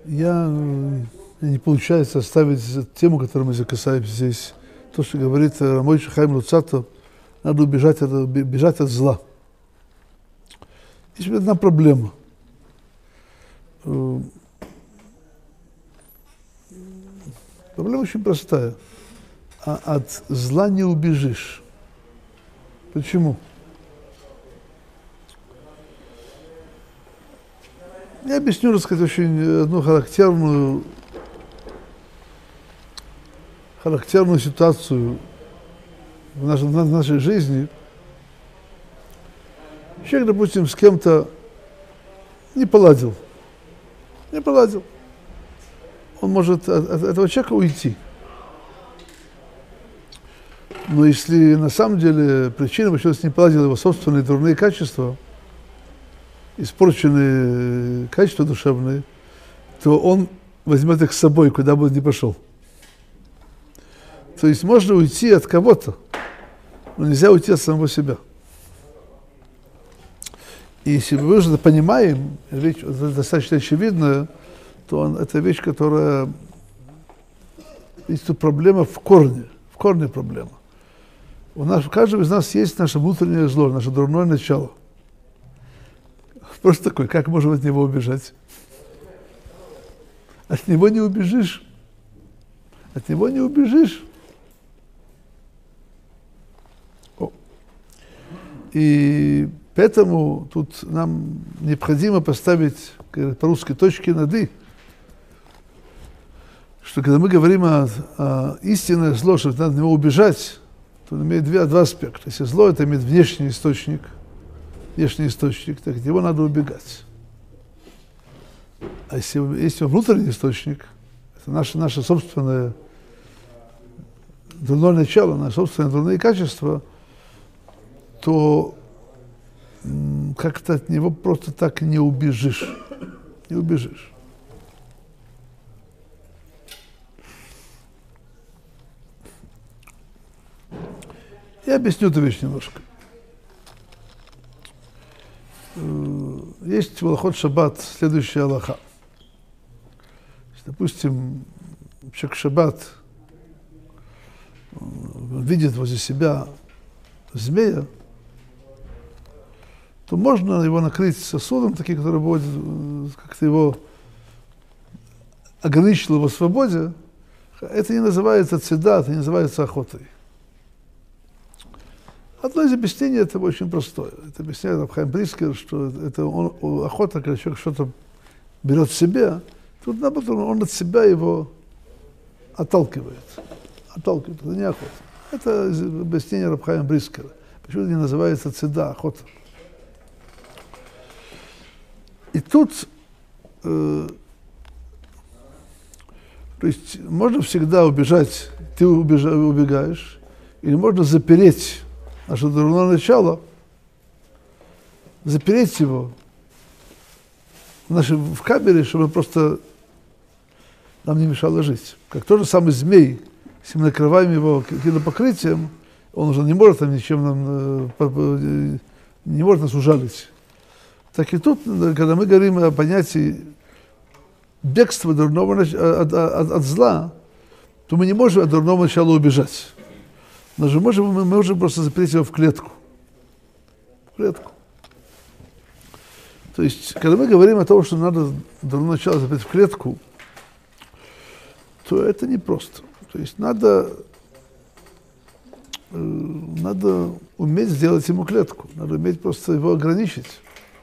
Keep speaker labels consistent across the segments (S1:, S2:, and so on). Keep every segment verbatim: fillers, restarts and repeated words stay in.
S1: Я не получается оставить тему, которую мы закасаем здесь. То, что говорит Рамойши Хаим Луцато, надо убежать от, бежать от зла. Есть одна проблема. Проблема очень простая. А от зла не убежишь. Почему? Я объясню, рассказать очень одну характерную, характерную ситуацию в нашей, в нашей жизни. Человек, допустим, с кем-то не поладил. Не поладил. Он может от, от этого человека уйти. Но если на самом деле причина, почему он не поладил, его собственные дурные качества, испорченные качества душевные, то он возьмет их с собой, куда бы он ни пошел. То есть можно уйти от кого-то, но нельзя уйти от самого себя. И если мы уже это понимаем, вещь достаточно очевидная, то он, это вещь, которая... Есть тут проблема в корне, в корне проблема. У нас, у каждого из нас есть наше внутреннее зло, наше дурное начало. Просто такой, как можем от него убежать? От него не убежишь. От него не убежишь. О. И поэтому тут нам необходимо поставить, по-русски, точки над «и». Что когда мы говорим о, о истинное зло, что надо от него убежать, то он имеет два, два аспекта. Если зло, это имеет внешний источник, внешний источник, так от него надо убегать. А если есть внутренний источник, это наше, наше собственное дурное начало, наши собственные дурные качества, то как-то от него просто так не убежишь. Не убежишь. Я объясню эту вещь немножко. Есть в Алахот Шаббат следующая алаха. Допустим, человек в Шаббат видит возле себя змея, то можно его накрыть сосудом, таким, который будет как-то его ограничил его в свободе. Это не называется цеда, это не называется охотой. Одно из объяснений этого очень простое. Это объясняет Рав Хаим Брискер, что это он, охота, когда человек что-то берет в себя, тут наоборот он от себя его отталкивает. Отталкивает, это не охота. Это объяснение Рав Хаима Брискера. Почему это не называется цеда, охота? И тут, э, то есть можно всегда убежать, ты убежа, убегаешь, или можно запереть наше дурное начало, запереть его в, нашей, в камере, чтобы просто нам не мешало жить. Как тот же самый змей, если мы накрываем его каким-то покрытием, он уже не может там ничем нам, не может нас ужалить. Так и тут, когда мы говорим о понятии бегства дурного, от, от, от зла, то мы не можем от дурного начала убежать. Но же можем, мы можем просто запереть его в клетку. В клетку. То есть, когда мы говорим о том, что надо дурное начало запереть в клетку, то это непросто. То есть надо, э, надо уметь сделать ему клетку, надо уметь просто его ограничить.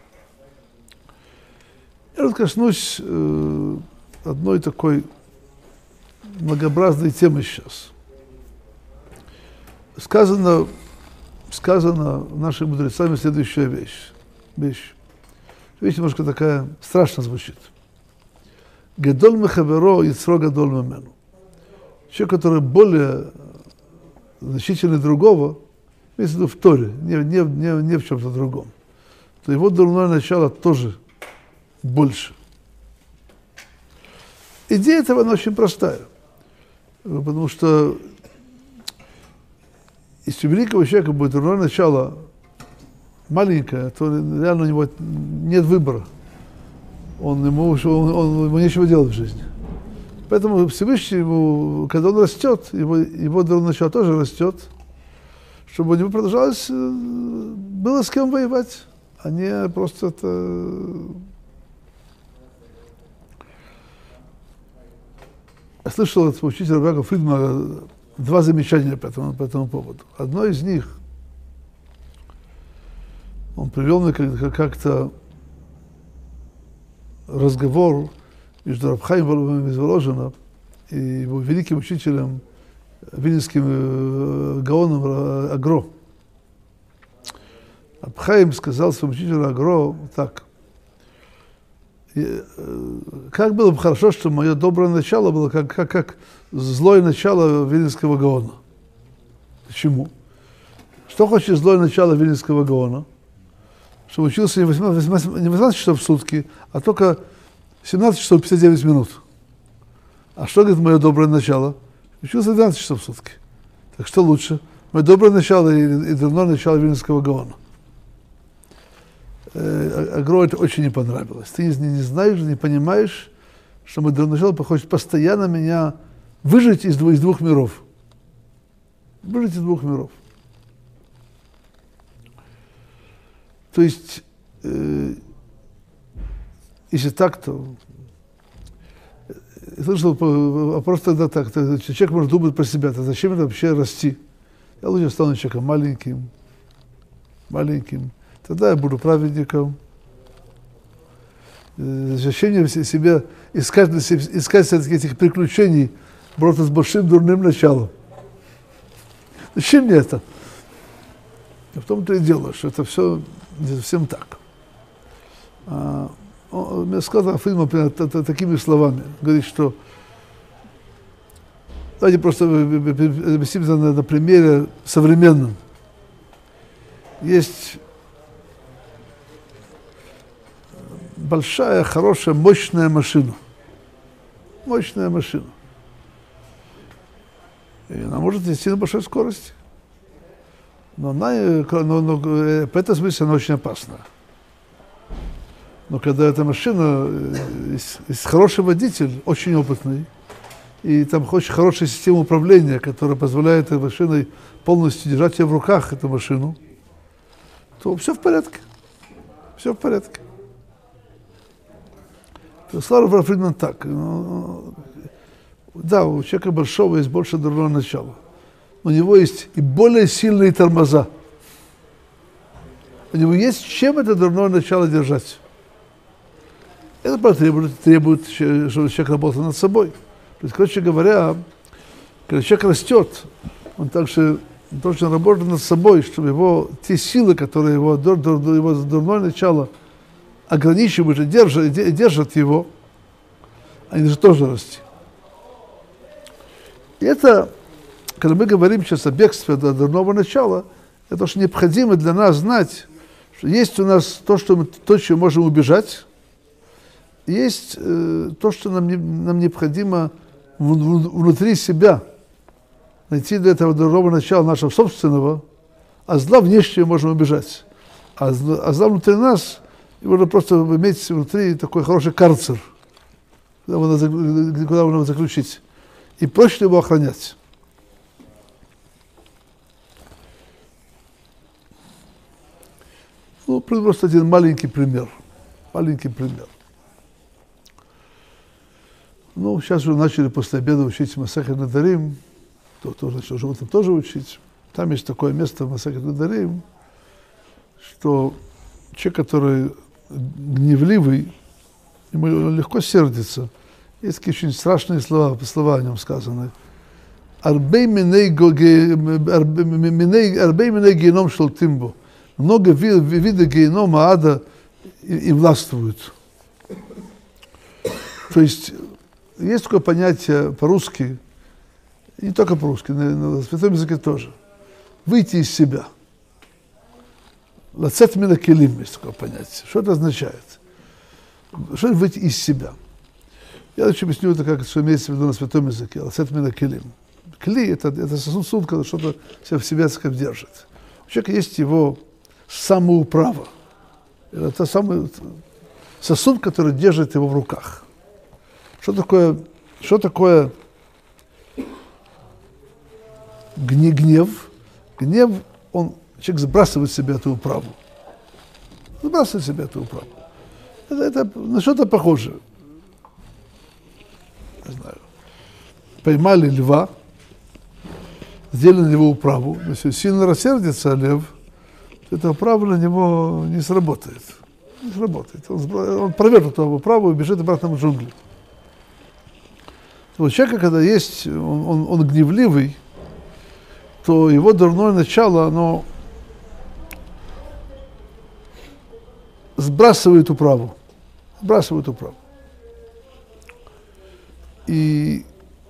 S1: Я вот коснусь э, одной такой многообразной темы сейчас. Сказано, сказано нашими мудрецами следующая вещь. Вещь. Вещь немножко такая страшно звучит. Гадоль мехаверо яцро гадоль мемену. Человек, который более значительный другого, имеется в виду в Торе, не, не, не, не в чем-то другом, то его дурное начало тоже больше. Идея этого, она очень простая. Потому что если у великого человека будет дурное начало маленькое, то реально у него нет выбора. он ему, он, он, ему нечего делать в жизни. Поэтому Всевышний ему, когда он растет, его, его дурное начало тоже растет, чтобы у него продолжалось, было с кем воевать, а не просто это... Я слышал от учителя Рабби Фридмана два замечания по этому, по этому поводу. Одно из них, он привел мне как-то разговор между Раб Хаимом из Воложина и его великим учителем, вильнюсским гаоном Агро. Раб Хаим сказал своему учителю Агро так: как было бы хорошо, чтобы мое доброе начало было как, как, как злое начало вильнюсского гаона. Почему? Что хочет злое начало вильнюсского гаона? Чтобы учился не восемнадцать часов в сутки, а только семнадцать часов пятьдесят девять минут. А что говорит мое доброе начало? Учился двенадцать часов в сутки. Так что лучше? Мое доброе начало и, и дурное начало вильнюсского гаона. Агро это очень не понравилось. Ты не, не знаешь, не понимаешь, что мое дурное начало хочет постоянно меня выжить из двух, из двух миров. Выжить из двух миров. То есть, э, если так, то... Я слышал вопрос тогда так, то человек может думать про себя, то зачем это вообще расти? Я лучше стану человеком маленьким, маленьким, тогда я буду праведником. Зачем мне себя искать, искать все-таки этих приключений, бороться с большим дурным началом? Зачем мне это? И в том-то и дело, что это все не совсем так. А, он, мне сказал Фридман такими словами, говорит, что давайте просто объясним на, на примере современном. Есть большая, хорошая, мощная машина. Мощная машина. И она может идти на большой скорости. Но, она, но, но в этом смысле она очень опасна. Но когда эта машина, есть, есть хороший водитель, очень опытный, и там очень хорошая система управления, которая позволяет этой машиной полностью держать ее в руках, эту машину, то все в порядке. Все в порядке. Слава Фридман так. Ну, да, у человека большого есть больше дурного начала. У него есть и более сильные тормоза. У него есть чем это дурное начало держать. Это просто требует, требует, чтобы человек работал над собой. То есть, короче говоря, когда человек растет, он также должен работать над собой, чтобы его, те силы, которые его, его дурное начало ограничивают и держат, держат его, они должны тоже расти. И это, когда мы говорим сейчас о бегстве от дурного начала, это очень необходимо для нас знать, что есть у нас то, что мы, то, чем можем убежать, есть э, то, что нам, не, нам необходимо в, в, внутри себя найти для этого дурного начала нашего собственного, а зла внешнего можем убежать. А, а зла внутри нас, его надо просто иметь внутри такой хороший карцер, куда можно, куда можно заключить. И проще его охранять. Ну, просто один маленький пример. Маленький пример. Ну, сейчас уже начали после обеда учить Масехет Недарим. Кто тоже начал животным тоже учить. Там есть такое место в Масехет Недарим, что человек, который гневливый, ему легко сердится. Есть такие очень страшные слова, слова о нем сказаны. Арбей миней геном шелтимбо. Много видов генома ада и, и властвуют. То есть есть такое понятие по-русски, не только по-русски, на, на святом языке тоже. Выйти из себя. Лацет мина келим есть такое понятие. Что это означает? Что это выйти из себя? Я лучше объясню это, как это имеется в виду на святом языке. Лацет мина келим. Кли – это, это сосуд, когда что-то в себя держит. У человека есть его самоуправа. Это самое, сосуд, который держит его в руках. Что такое, что такое гнев? Гнев, он, человек сбрасывает с себя эту управу. Сбрасывает с себя эту управу. Это, это на что-то похоже. Не знаю. Поймали льва, сделали на него управу. Если сильно рассердится лев, то эта управа на него не сработает. Не сработает. Он, он порвет эту управу и бежит обратно в джунгли. У человека, когда есть, он, он, он гневливый, то его дурное начало, оно сбрасывает управу. Сбрасывает управу. И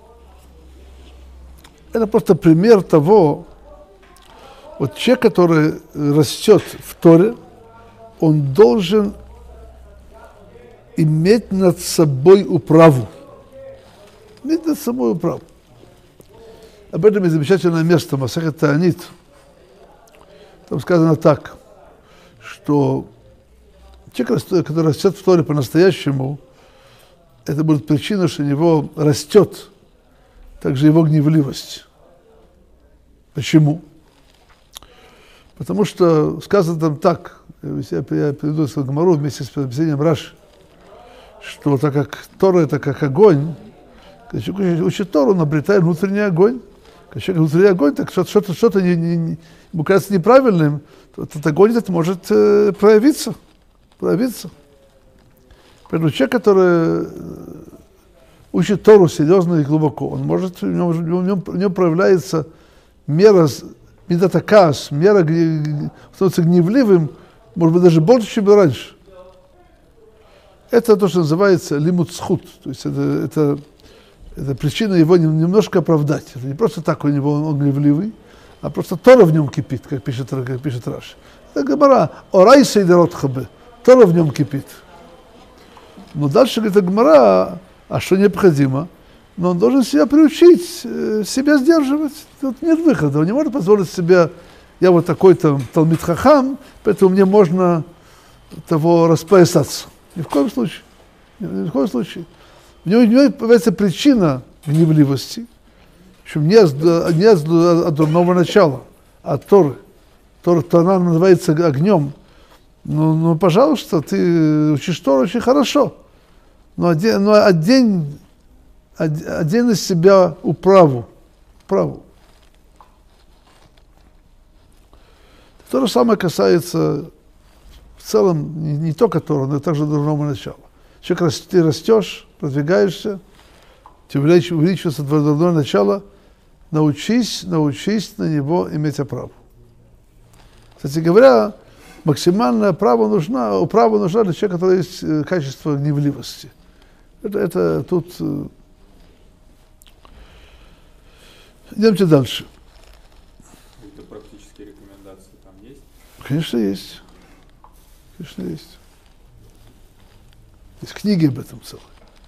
S1: это просто пример того, вот человек, который растет в Торе, он должен иметь над собой управу. Иметь над собой управу. Об этом есть замечательное место, Масехет Таанит. Там сказано так, что человек, который растет в Торе по-настоящему, это будет причина, что у него растет также его гневливость. Почему? Потому что сказано там так, я приведу с Гемару вместе с объяснением Раши, что так как Тора это как огонь, когда человек учит Тору, он обретает внутренний огонь. Когда человек внутренний огонь, так что-то, что-то не, не, ему кажется неправильным, то этот огонь этот может э, проявиться. проявиться. Поэтому человек, который учит Тору серьезно и глубоко, он может, у него, у него, у него проявляется мера, медатакас, мера становится гневливым, может быть, даже больше, чем раньше. Это то, что называется лимут схут, то есть это, это, это причина его немножко оправдать. Это не просто так у него он, он гневливый, а просто Тора в нем кипит, как пишет, как пишет Раши. Это Гемара, орай сейдерот хабе, Тора в нем кипит. Но дальше говорит Гемара, а что необходимо? Но он должен себя приучить, себя сдерживать. Тут нет выхода. Он не может позволить себе, я вот такой-то талмид хахам, поэтому мне можно того распоясаться. Ни в коем случае. Ни в коем случае. В него, у него появляется причина гневливости, причем не от, не от, от дурного начала, а от Торы. Тора, она называется огнем. Ну, ну, пожалуйста, ты учишь Тору очень хорошо. Но одень, но одень, одень на себя управу. Управу. То же самое касается в целом не, не только Тора, но и также дурного начала. Человек, ты растешь, продвигаешься, тебе увеличивается твое дурное начало, научись, научись на него иметь оправу. Кстати говоря, максимальная оправа нужна, управа нужна для человека, у которого есть качество гневливости. Это, это тут... Идемте дальше.
S2: Какие-то практические рекомендации там есть?
S1: Конечно, есть. Конечно, есть. Есть книги об этом целые.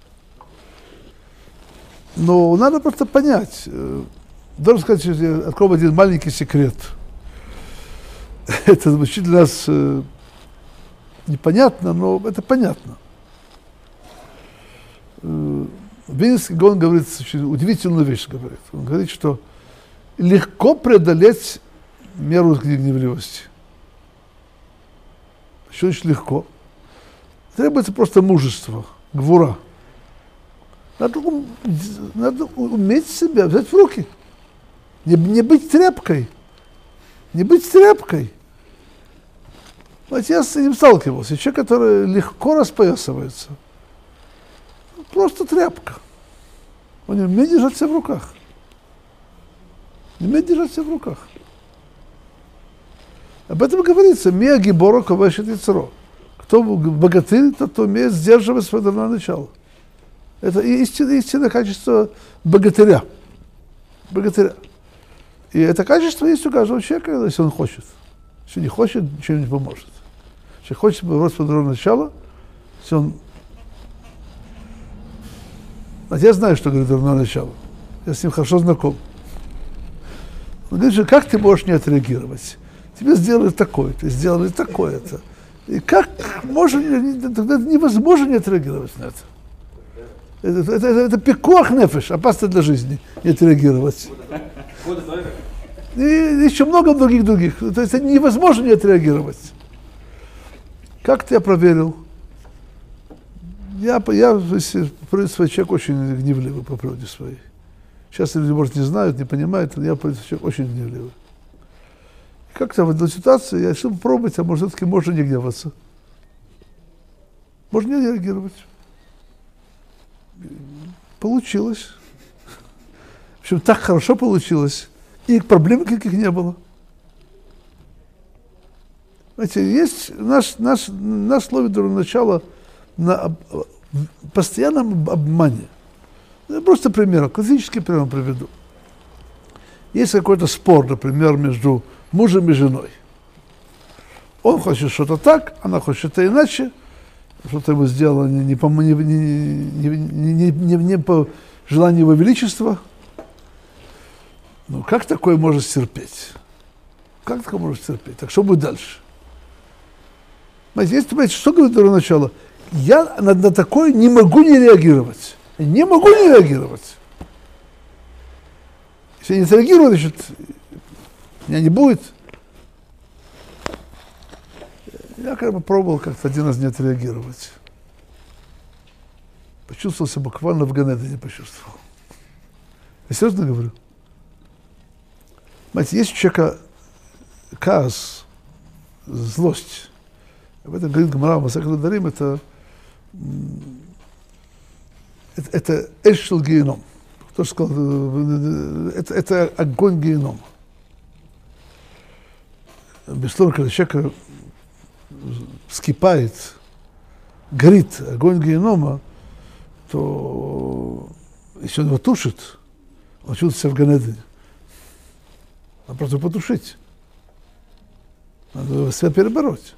S1: Но надо просто понять. Должен сказать, что я открою один маленький секрет. Это звучит для нас э, непонятно, но это понятно. Э, Вильнюсский Гаон говорит очень удивительную вещь. Говорит. Он говорит, что легко преодолеть меру гневливости. Еще очень легко. Требуется просто мужество, гвура. Надо, надо уметь себя взять в руки. Не, не быть тряпкой. Не быть тряпкой. Знаете, я с этим сталкивался. Человек, который легко распоясывается, просто тряпка. Он не умеет держать себя в руках. Не умеет держать себя в руках. Об этом говорится. Мия гибора ковешет яцеро. Кто богатырь, тот, кто умеет сдерживать свое дурное начало. Это истинное, истинное качество богатыря. Богатыря. И это качество есть у каждого человека, если он хочет. Если не хочет, ничего не поможет. Если хочет бороться по дурное начало, если он... А я знаю, что говорит дурное начало. Я с ним хорошо знаком. Он говорит, что как ты можешь не отреагировать? Тебе сделали такое-то, сделали такое-то. И как можно, тогда невозможно не отреагировать на это. Это, это, это, это пикуах нефеш, опасно для жизни, не отреагировать. И еще много других других. То есть это невозможно не отреагировать. Как-то я проверил. Я, я по свой человек очень гневливый по природе своей. Сейчас люди, может, не знают, не понимают, но я по человек очень гневливый. И как-то в этой ситуации я решил попробовать, а может, все-таки можно не гневаться. Можно не реагировать. Получилось. В общем, так хорошо получилось. И проблем никаких не было. Знаете, есть наш, наш, наш словит до начала на об, постоянном обмане. Я просто пример, классический пример приведу. Есть какой-то спор, например, между мужем и женой. Он хочет что-то так, она хочет что-то иначе. Что-то ему сделано не, не, по, не, не, не, не, не по желанию его величества. Ну, как такое может терпеть? Как такое может терпеть? Так что будет дальше? Знаете, если, понимаете, что говорит до начала? Я на, на такое не могу не реагировать. Я не могу не реагировать. Если я не отреагирую, значит, меня не будет. Я как бы пробовал как-то один раз не отреагировать. Почувствовал себя буквально в Ганедане, почувствовал. Я серьезно говорю. Знаете, есть у человека каас, злость. Об этом говорит Гмара в Масехет Недарим, это это, это эшел геном. Кто сказал, это, это огонь генома. Безусловно, когда человек вскипает, горит огонь генома, то если он его тушит, он чувствует себя в Ганедане. Надо просто потушить. Надо себя перебороть.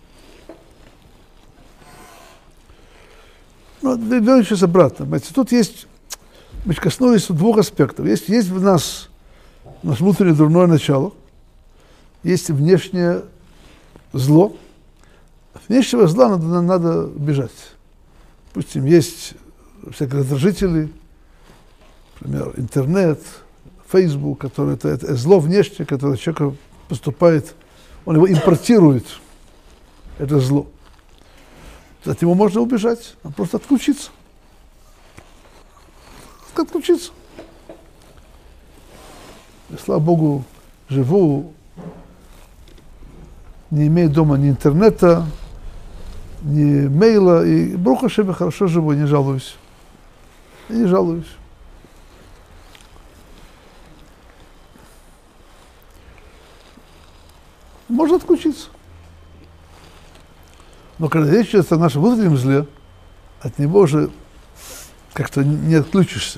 S1: Ну, вернем сейчас обратно. Понимаете, тут есть, мы коснулись двух аспектов. Есть, есть в нас наше внутреннее дурное начало, есть внешнее зло. От внешнего зла надо, надо бежать. Допустим, есть всякие раздражители, например, интернет, Facebook, который это, это зло внешнее, которое человек поступает, он его импортирует, это зло. От него можно убежать, а просто отключиться. Отключиться. И, слава Богу, живу, не имея дома ни интернета, ни мейла, и Брух Ашем, хорошо живу, не жалуюсь. Я не жалуюсь. Можно отключиться. Но когда речь идет о нашем внутреннем зле, от него уже как-то не отключишься.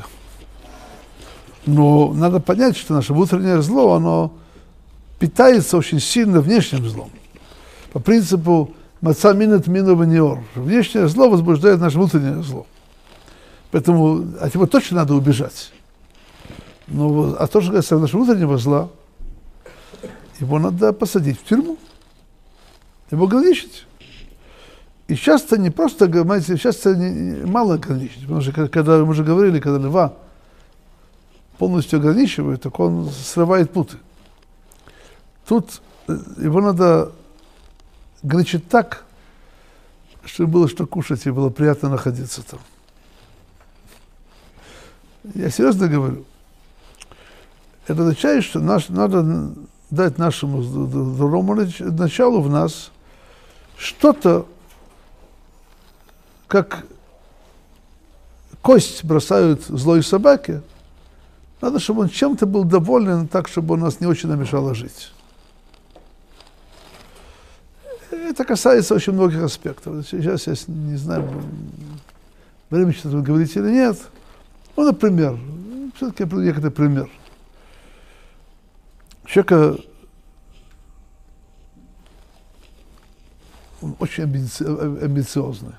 S1: Но надо понять, что наше внутреннее зло, оно питается очень сильно внешним злом. По принципу «маца минет мину ваниор». Внешнее зло возбуждает наше внутреннее зло. Поэтому от него точно надо убежать. Но, а то, что касается нашего внутреннего зла, его надо посадить в тюрьму, его ограничить. И часто не просто, понимаете, часто не, мало ограничить, потому что когда мы уже говорили, когда льва полностью ограничивают, так он срывает путы. Тут его надо ограничить так, чтобы было что кушать и было приятно находиться там. Я серьезно говорю. Это означает, что наш, надо дать нашему здоровому началу в нас что-то, как кость бросают злой собаке, надо, чтобы он чем-то был доволен, так, чтобы он нас не очень намешало жить. Это касается очень многих аспектов. Сейчас я не знаю, времени что-то говорить или нет. Ну, например, все-таки я приведу некоторый пример. Человека он очень амбици- амбициозный.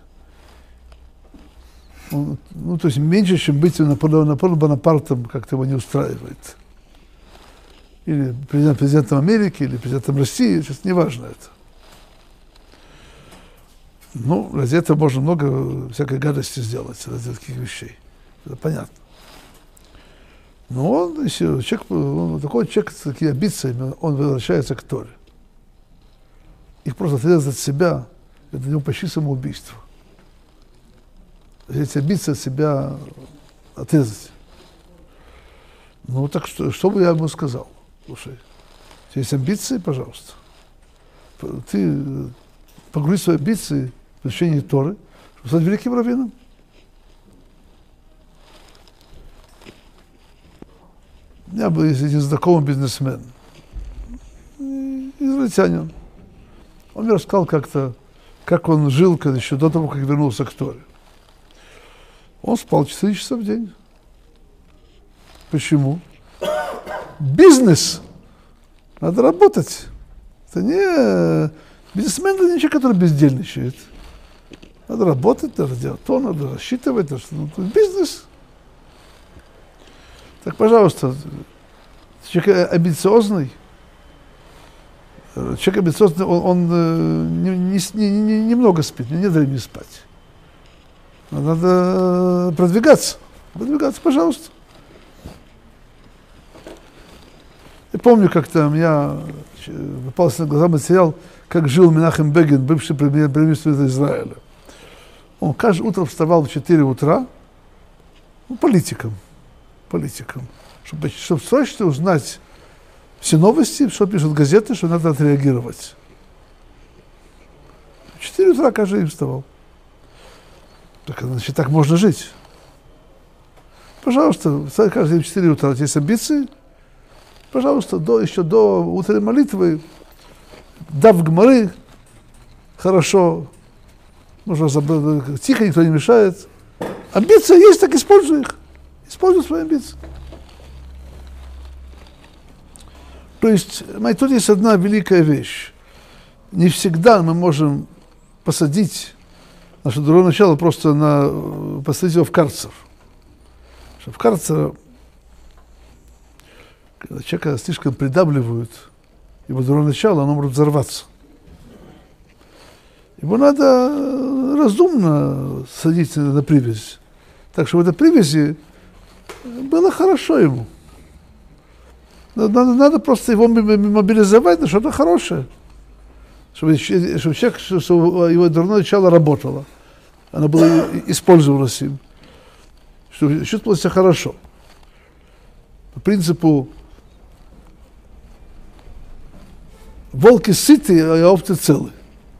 S1: Он, ну, то есть меньше, чем быть Наполеоном Бонапартом, как-то его не устраивает. Или президент, президентом Америки, или президентом России, сейчас не важно это. Ну, ради этого можно много всякой гадости сделать, ради таких вещей. Это понятно. Но он, если человек, он, такой человек с такими амбициями, он возвращается к Торе. Их просто отрезать от себя, это для него почти самоубийство. Эти амбиции от себя отрезать. Ну, так что, что бы я ему сказал? Слушай, у тебя есть амбиции, пожалуйста. Ты погрузи свои амбиции в изучении Торы, чтобы стать великим раввином. У меня был один знакомый бизнесмен, израильтянин. Он мне рассказал как-то, как он жил, когда еще до того, как вернулся к Торе. Он спал четыре часа в день. Почему? Бизнес. Надо работать. Это не бизнесмен, это не человек, который бездельничает. Надо работать, надо делать то, надо рассчитывать. Это бизнес. Так, пожалуйста, человек амбициозный, человек амбициозный, он, он не, не, не, немного спит, не дай мне спать. Надо продвигаться. Продвигаться, пожалуйста. Я помню, как там я попался на глаза материал, как жил Менахем Бегин, бывший премьер-министр Израиля. Он каждое утро вставал в четыре утра, ну, политиком, политиком, чтобы, чтобы срочно узнать все новости, что пишут газеты, что надо отреагировать. В четыре утра каждый день вставал. Так, значит, так можно жить. Пожалуйста, вставай каждый день в четыре утра, у тебя есть амбиции, пожалуйста, до, еще до утренней молитвы, дав гмары, хорошо, можно забыть, тихо, никто не мешает. Амбиции есть, так используй их. Используй свои амбиции. То есть, тут есть одна великая вещь. Не всегда мы можем посадить наше дурное начало просто на, посадить его в карцер. Что в карцер, когда человека слишком придавливают, его дурное начало, оно может взорваться. Его надо разумно садить на привязь. Так что в этой привязи было хорошо ему. Надо, надо просто его мобилизовать на что-то хорошее. Чтобы, чтобы человек, чтобы его дурное начало работало. Оно было использовалось им. Чтобы чувствовал себя хорошо. По принципу волки сыты, а овцы целы.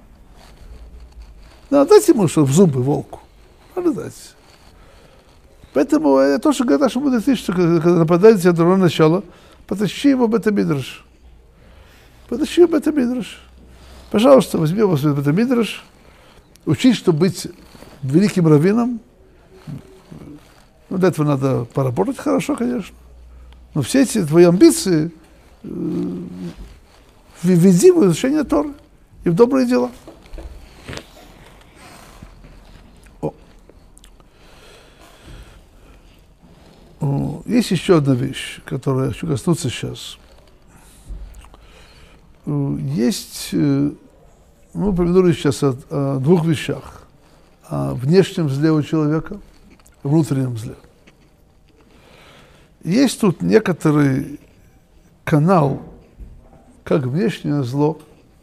S1: Надо дать ему, что в зубы волку. Надо дать. Поэтому я тоже говорю, что будет что когда нападает тебя дурное начало, потащи его в бета-мидраш. Потащи его в бета-мидраш. Пожалуйста, возьми его в бета-мидраш, учись, чтобы быть великим раввином. Ну, для этого надо поработать хорошо, конечно. Но все эти твои амбиции введи в изучение Торы и в добрые дела. Есть еще одна вещь, которую я хочу коснуться сейчас. Есть, мы упомянули сейчас о, о двух вещах. О внешнем зле у человека, внутреннем зле. Есть тут некоторый канал, как внешнее зло,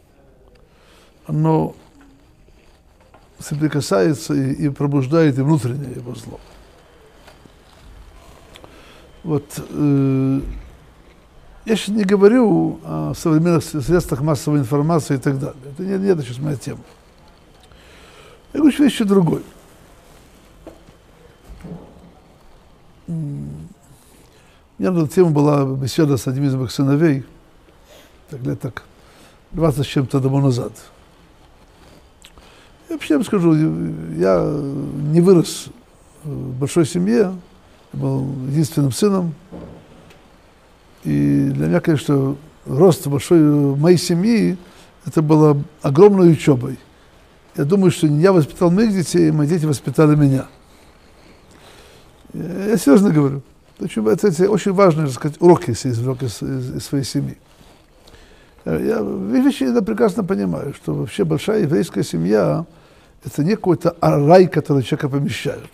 S1: оно соприкасается и, и пробуждает и внутреннее его зло. Вот, э, я сейчас не говорю о современных средствах массовой информации и так далее. Это не, не это сейчас моя тема. Я говорю еще другой. У меня на эту тему была беседа с одним из моих сыновей, так лет так, двадцать с чем-то тому назад. Я вообще вам скажу, я не вырос в большой семье, я был единственным сыном. И для меня, конечно, рост большой моей семьи, это было огромной учебой. Я думаю, что не я воспитал моих детей, мои дети воспитали меня. Я серьезно говорю. Это, это очень важно, так сказать, уроки из, из, из своей семьи. Я вещи я прекрасно понимаю, что вообще большая еврейская семья – это не какой-то рай, который человека помещают.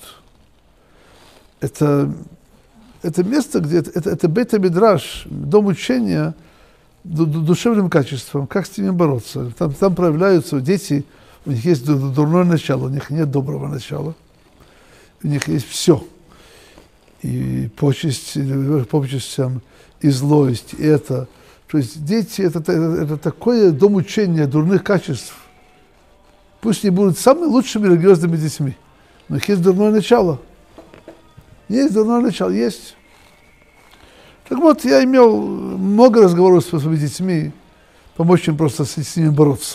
S1: Это, это место, где это, это, это бейт-мидраш, дом учения душевным качеством, как с ними бороться. Там, там проявляются дети, у них есть дурное начало, у них нет доброго начала. У них есть все. И почесть, почестям, и злость, и это. То есть дети это, это, это такое дом учения дурных качеств. Пусть не будут самыми лучшими религиозными детьми, но у них есть дурное начало. Есть дурное начало, есть. Так вот, я имел много разговоров с своими детьми, помочь им просто с, с ними бороться.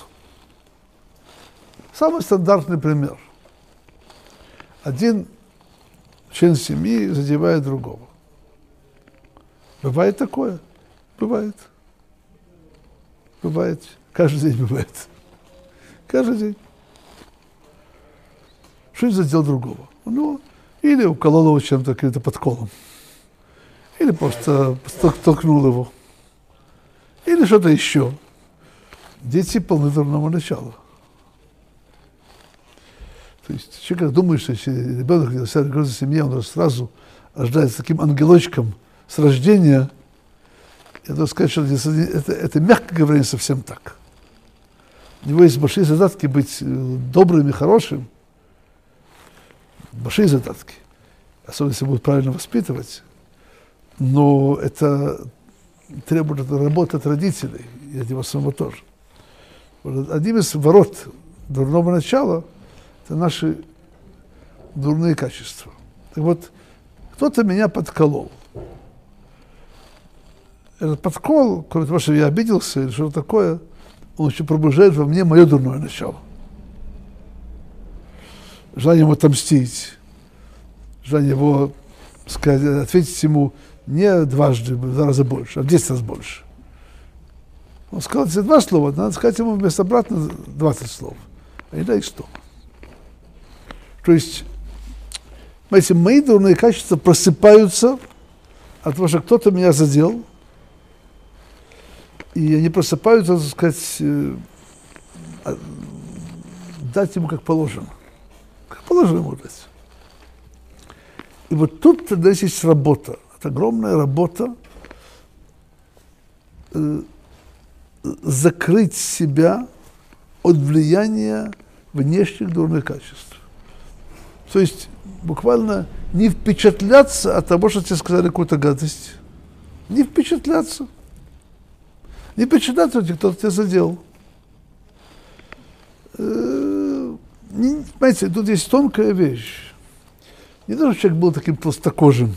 S1: Самый стандартный пример. Один член семьи задевает другого. Бывает такое? Бывает. Бывает. Каждый день бывает. Каждый день. Что задел другого? Ну, или уколол его чем-то, каким-то подколом. Или просто толкнул его. Или что-то еще. Дети полны дурного начала. То есть человек думает, что если ребенок родился в религиозной семье, он сразу рождается таким ангелочком с рождения. Я должен сказать, что это, это, мягко говоря, не совсем так. У него есть большие задатки быть добрым и хорошим. Большие задатки. Особенно, если будут правильно воспитывать. Но это требует работы от родителей, и от него самого тоже. Один из ворот дурного начала – это наши дурные качества. Так вот, кто-то меня подколол. Этот подкол, кроме того, что я обиделся или что-то такое, он еще пробуждает во мне мое дурное начало. Желание ему отомстить, желание его, сказать, ответить ему не дважды, в два раза больше, а в десять раз больше. Он сказал, если два слова, надо сказать ему вместо обратно двадцать слов, а не дай сто. То есть, понимаете, мои дурные качества просыпаются от того, что кто-то меня задел, и они просыпаются, так сказать, дать ему как положено. Как положено ему дать. И вот тут тогда есть работа. Это огромная работа э, закрыть себя от влияния внешних дурных качеств. То есть буквально не впечатляться от того, что тебе сказали какую-то гадость. Не впечатляться. Не впечатляться, что кто-то тебя задел. Э, не, понимаете, тут есть тонкая вещь. Не должен человек был таким толстокожим.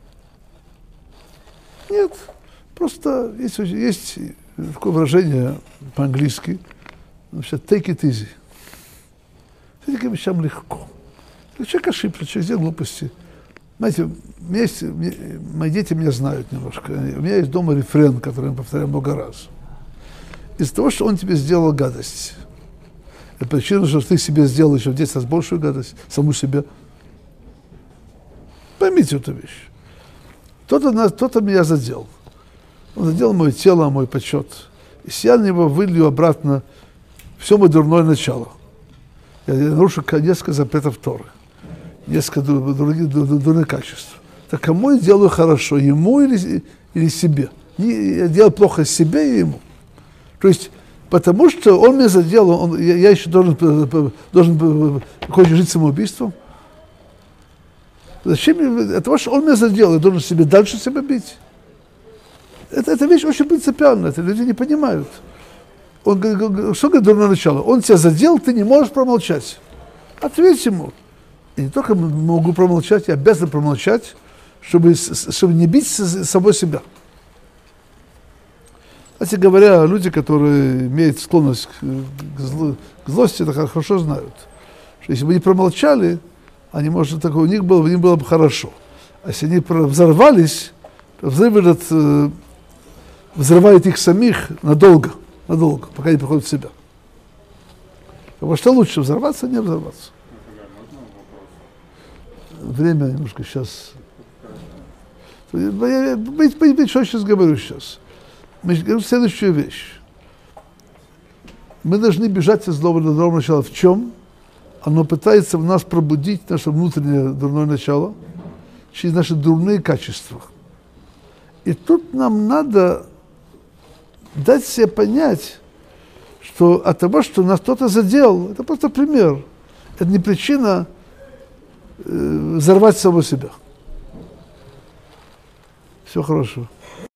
S1: Нет, просто есть, есть такое выражение по-английски, значит, take it easy. С таким вещам легко. Человек ошибся, человек сделал глупости. Знаете, у меня есть, мои дети меня знают немножко. У меня есть дома рефрен, который я повторяю много раз. Из-за того, что он тебе сделал гадость, это причина, что ты себе сделал еще в десять раз большую гадость, саму себе. Поймите эту вещь. Кто-то, кто-то меня задел. Он задел мое тело, мой почет. Если я на него вылью обратно все мое дурное начало. Я нарушу несколько запретов Торы. Несколько других дурных качеств. Так кому я делаю хорошо? Ему или, или себе? Я делаю плохо себе и ему. То есть, потому что он меня задел, он, я, я еще должен, должен хочешь жить самоубийством? Зачем? Это того, что он меня задел, я должен себе дальше себя бить. Это, эта вещь очень принципиальная, это люди не понимают. Он, что говорит дурное начало? Он тебя задел, ты не можешь промолчать. Ответь ему. И не только могу промолчать, я обязан промолчать, чтобы, чтобы не бить собой себя. Кстати говоря, люди, которые имеют склонность к, зло, к злости, это хорошо знают. Что если бы они промолчали, они, может, такое, у них было, у них было бы хорошо. А если они взорвались, то взрыв этот э, взрывает их самих надолго, надолго, пока они приходят в себя. Потому что лучше взорваться, не взорваться. Время немножко сейчас. Я, быть, быть, быть, что я сейчас говорю сейчас? Мы говорим следующую вещь. Мы должны бежать от злого до доброго начала. В чем? оно пытается в нас пробудить наше внутреннее дурное начало через наши дурные качества. И тут нам надо дать себе понять, что от того, что нас кто-то задел, это просто пример. Это не причина э, взорвать самого себя. Всего хорошего.